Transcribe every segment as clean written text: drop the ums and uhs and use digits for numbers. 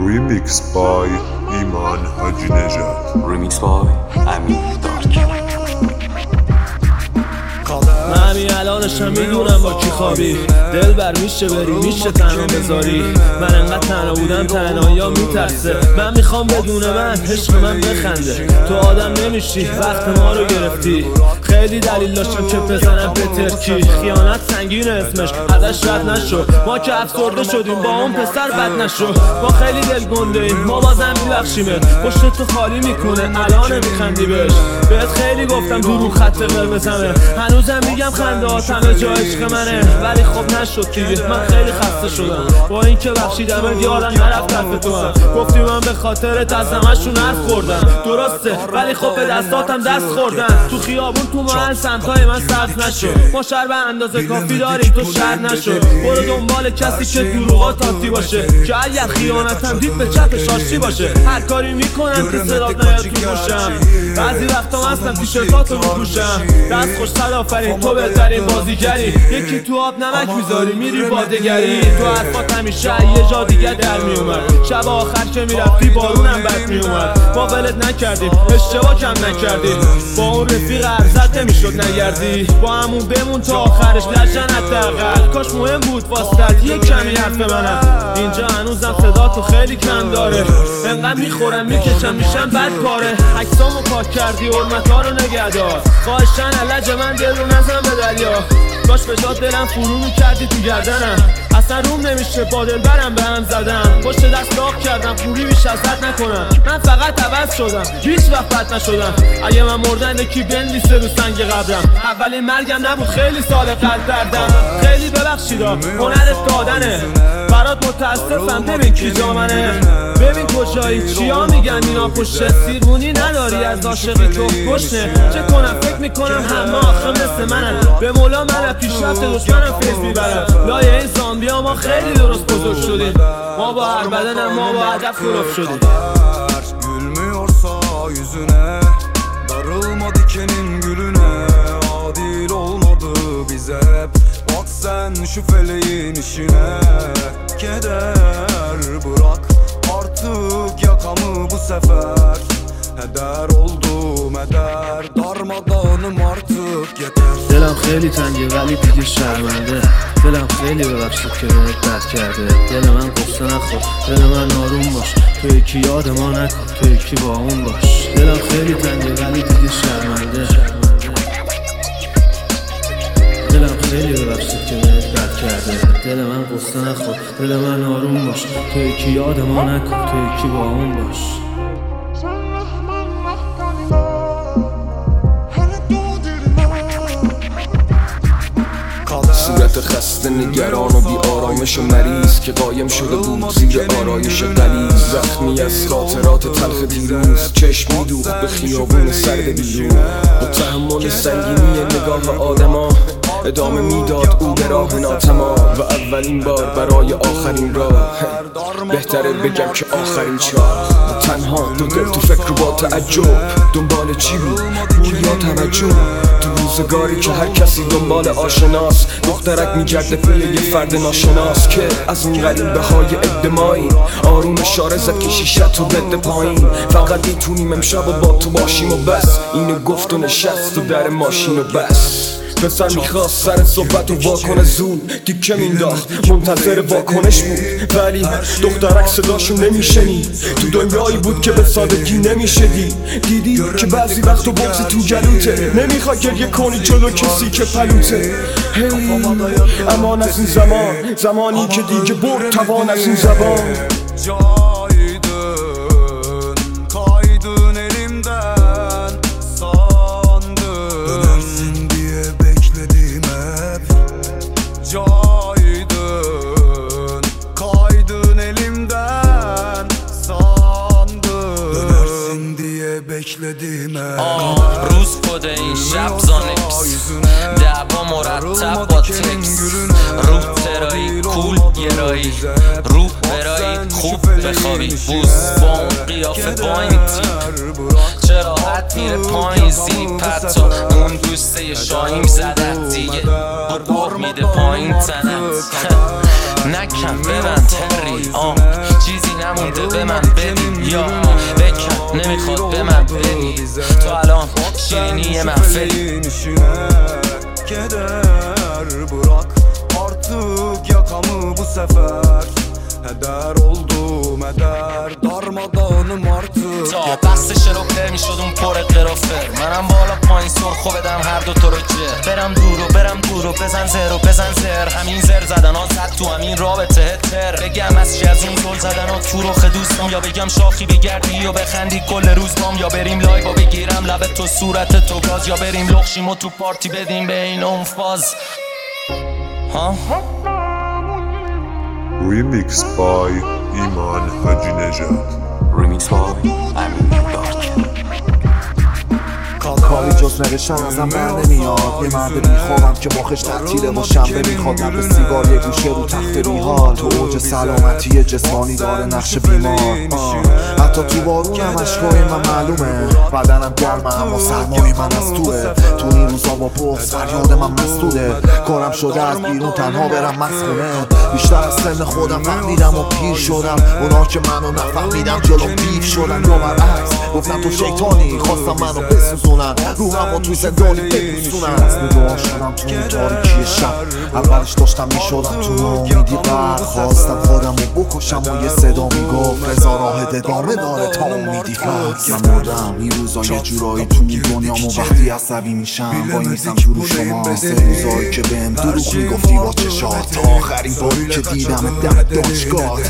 Remix by ایمان حاجی نژاد. Remix by امیر دارک. من همین الانشم میدونم با کی خوابی، دل بر میشه بری میشه تنها بذاری. من انقدر تنها بودم تنهایی میترسه. من میخوام بدون من عشق من بخنده. تو آدم نمیشی وقت ما رو گرفتی. خیلی دلیل داشتم که بزنم به ترکی. خیانت سنگین اسمش ازش رد نشو. ما که افسرده شدیم با اون پسر بد نشو. ما خیلی دل گنده ایم ما بازم میبخشیمت. پشت تو خالی میکنه الان میخندی بهش. بهت خیلی گفتم دورو خط قرمزمه. هنوزم میگم خنده ها همه جا عشق منه. ولی خب نشد دیگه من خیلی خسته شدم. با اینکه بخشیدم یادم نرفت طرف تو هم. گفتی من به خاطرت از همشون حرف خوردم. درسته ولی خب به دستاتم دست خوردن. تو خیابون تو محل سمتای من سبز نشو. ما شهر به اندازه کافی داریم تو شهر نشو. برو دنبال کسی که دروغا تاتی باشه، که اگر خیانتم دید به چپ شاشی باشه. هر کاری میکنم که صدات نیاد تو گوشم. بعضی وقتا هستم تیشرتاتو میپوشم. دست خوش صد آفرین تو بهترین بازیگری. یکی تو آب نمک میذاری میری بادگری. تو حرفات همیشه یه جا دیگه در میومد. شب آخر که میرفتی بارونم بد میومد. ما ولت نکردیم اشتباه کم نکردیم. با اون رفیق ارزت نمیشد نگردی. با همون بمون تا آخرش لجن حداقل. کاش مهم بود واسطت یه کمی حرف منم. اینجا هنوزم صدا تو خیلی کم داره. انقدر میخورم میکشم میشم بد کاره. عکسامو پاک کردی حرمت‌ها رو نگهدار. خواهشن علج من دل رو نزن به دریا. کاش به جات دلم فرو میکردی تو گردنم. اصلا روم نمیشه با دل برم به هم زدم. پشت دست داغ کردم خوری بیش از حد نکنم. من فقط عوض شدم هیچ وقت بد نشدم. اگه من مردن یکی بنویسه رو سنگ قبرم. اولین مرگم نبود خیلی سال قلب دردم. خیلی ببخشیدا هنرت دادنه. برات متاسفم ببین کی جا منه. ببین کجایی چیا میگن اینا پشت. سیرمونی نداری از عاشقی تو گشنه. چه کنم فکر میکنم همه آخه مثل منن. به مولا من پیشرفت دشمنم فیض میبرم. لایه این زامبیا ما خیلی درست بزرگ şudin. ما با هر بدنم ما با هدف خلاف şudin. Gülmüyorsa yüzüne, darılma dikenin gülüne. Adil olmadı bize hep. Bak sen şu feleğin işine. Keder bırak artık yakamı bu sefer. Heder oldum eder, darmadağınım artık yeter. دلم خیلی تنگه ولی دیگه شرمنده. دلم خیلی ببخشید که بهت بد کرده. دل من قصه نخور دل من آروم باش. تو یکی یاد ما نکن تو یکی با اون باش. دلم خیلی تنگه ولی دیگه شرمنده. دلم خیلی ببخشید که بهت بد کرده. دل من قصه نخور دل من آروم باش. تو یکی یاد ما نکن تو یکی با اون باش. صورت خسته نگران و بی آرامش و مریض که قایم شده بود زیر آرایش غلیظ. زخمی از خاطرات تلخ دیروز، چشم میدوخت به خیابون سرد بیرون. با تحمل سنگینی نگاه آدما ادامه میداد او به راه ناتمام. و اولین بار برای آخرین راه بهتره بگم که آخرین چاه. تنها دو دل تو فکر با تعجب دنبال چی بود پول یا توجه. تو روزگاری که هر کسی دنبال آشناس، دخترک میگرده پی یه فرد ناشناس که از اون غریبه های ادمایی. آروم اشاره زد که شیشت رو بده پایین. فقط میتونیم امشب و با تو باشیم و بس. اینو گفت و نشست و در ماشین و بس. پسر میخواست سر صحبت و واکنه زود دیگه مینداخت منتظر واکنش بود. ولی دخترک صداشو نمیشنید. تو دنیایی بود که به سادگی نمیشه دیدی که بعضی وقت و بغض تو گلوته. نمیخوای گریه کنی جلو کسی که پلوته. امان از این زمانی که دیگه برد توان از این زبان. Kaydın elimden sandım. Dönersin diye bekledim hep. Caydın kaydın elimden sandım. Dönersin diye bekledim hep. روز خود این شب زانکس دعوا مرتب با تکس. روح ترایی کول گرایی روح برایی خوب بخوابی بوز با اون قیافه با این تیپ. چرا حد میره پایین زیپ حتی اون دوسته شاهیم زدت دیگه. بر میده پایین تنت نکن ببند تری چیزی نمونده به من بدی یا بکن نمیخواد به من بری تو الان şirinliğe mahveli Keder bırak artık yakamı bu sefer Heder oldum heder darmadağınım artık تا بست شروکتر می شدم پر قرافر منم بالا پایین سرخو بدم هر دو تو رو جر برم دور و بزن زر و بزن زر همین زر زدن ها زد تو همین رابطه تر بگم از چی از اون زل زدن ها تو رخ دوستم یا بگم شاخی بگردی و بخندی کل روز بام یا بریم لایو و بگیرم لب تو صورت تو گاز یا بریم لخشیم و تو پارتی بدیم به این اون فاز ها Remix by ایمان حاجی نژاد. Remix by امین دارک. کاری جز نوشتن ازم بر نمیاد یه مرد بیخوابم که مخش تعطیله و شنبه میخواد لب سیگار یه گوشه رو تخت بیحال تو اوج سلامتی جسمانی داره نقش بیمار حتی تو بارونم اشکای من معلومه بدنم گرمه اما سرمای من از توه تو این روزا با بغض فریاد من مسدوده کارم شده از بیرون تنها برم مسخونه بیشتر از سن خودم فهمیدم و پیر شدم اونا که منو نفهمیدم جلو بیف شدن یا برعکس گفتم تو شیطانی خواستم منو بسوزونن روحم و توی زندانی بپوسونن از نگاه شدم تو اون تاریکی شب اولش داشتم میشدم تو ناامیدی غرق خواستم خودم رو بکشم و یه صدا میگفت رضا راه ادامه داره تا امیدی هست من مردم این روزا یه جورایی تو دنیام و وقتی عصبی میشم وای میسم تو رو شما سه روزایی که بهم دروغ میگفتی با چشات تا آخرین باری که دیدم دم دانشگاه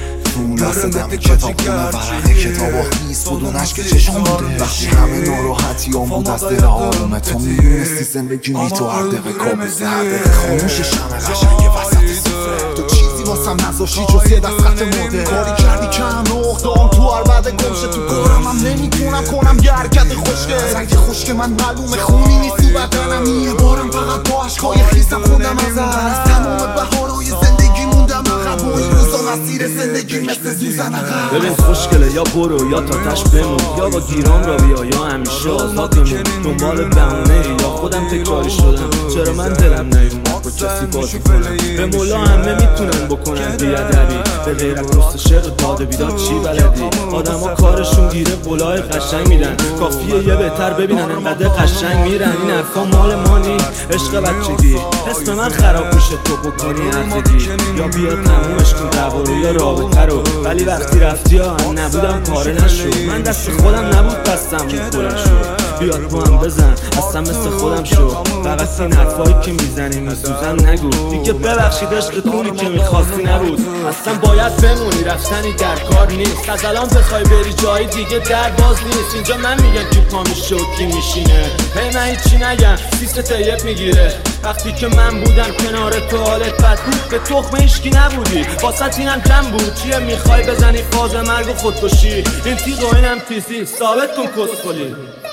دم کتاب خونه ورقه کتاب و خیز بود اون عشق چشم بوده وقتی همه ناراحتی هم بود از دل آرومه تو میدونستی زندگی می تو هر دقیقه کابوسه هر دقیقه خاموش شمع قشنگ وسط سفره تو چیزی واسم نذاشتی جز یه دست خط مرده کاری کردی که همه اخدام تو هر بعد گمشه تو کارم هم نمیتونم کنم یه حرکت خوشگه رنگ خشک من معلومه خونی نیستی بدنم یه بارم فقط با عشقای خیسم خوندم از تمام بهارای زندگی موندم عقب و این روزا مسیر زندگی مثل سوزن عقب ببین خوشگله یا برو یا تا تش بمون یا با گیران را بیا یا همیشه آزاد بمون دنبال بهونه یا خودم تکراری شدم چرا من دلم نیومد با کسی بازی کنم به مولا همه میتونن بکنن بیادبی به غیر از رست شعر داده بیداد چی بلدی آدم ها کارشون گیره بلای قشنگ میدن کافیه یه بهتر ببینن انقدر قشنگ میرن این حرفا مال مانی عشق بچگی اسم من خراب میشه تو بکنی هرزگی یا بیا تمومش کن دعوا رو یا رابطه رو ولی وقتی رفتی ها هم نبودم کاره نشد من دست خودم نبود دستم میخورن شد بیاد با هم بزن اصلا مثل خودم شو فقط این حرفایی که میزنی میسوزن نگو دیگه ببخشید عشقتونی که میخواستی نبود اصلا باید بمونی رفتنی در کار نیست از الان بخوای بری جایی دیگه در باز نیست اینجا من میگم کی پا میشه و کی میشینه هی من هیچی نگم سیست طیب میگیره وقتی که من بودم کنار تو حالت بد بود به تخم هیچکی نبودی واسط اینم کم بود چیه میخوای بزنی فاز مرگ و خودکشی این تیغ و اینم تیزی ثابت کن کسخلی